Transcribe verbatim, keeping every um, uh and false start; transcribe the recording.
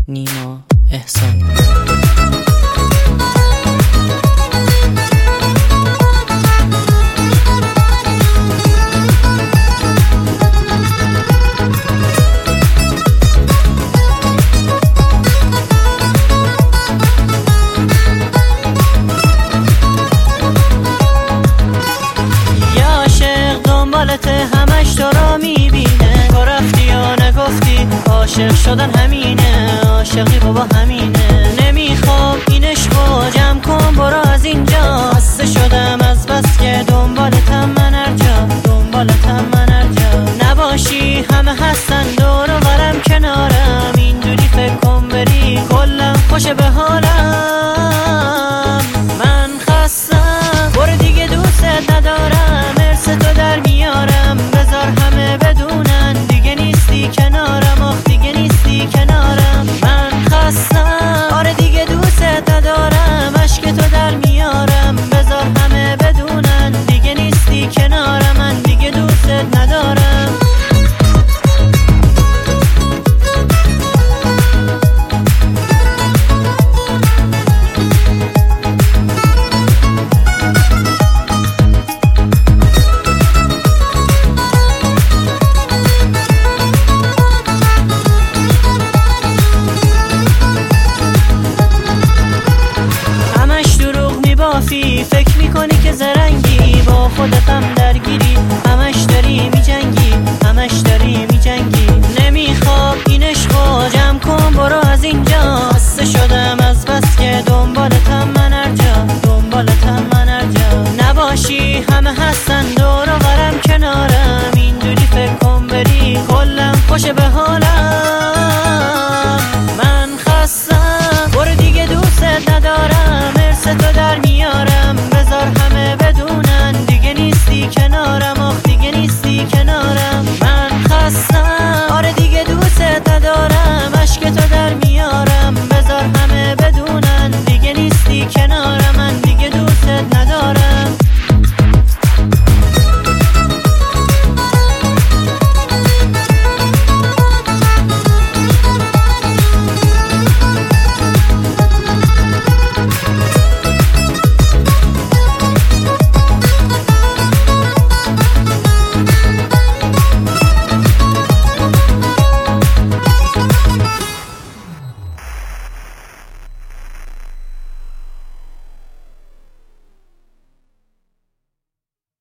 نیما احسانی. همش تو را میبینه، تو رفتی یا نگفتی عاشق شدن همینه، عاشقی بابا همینه. نمیخوام این عشقو جمع کن برو از اینجا، خسته شدم از بس که دنبالتم من هر جا، دنبالتم من هر جا. نباشی همه هستن